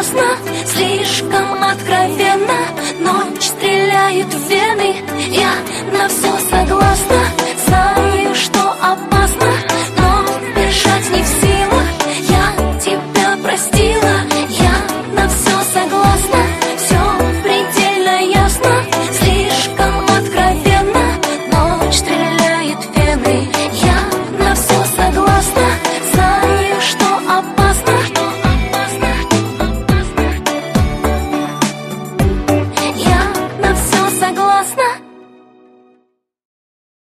поздно, слишком откровенно. Ночь стреляет в вены, я на все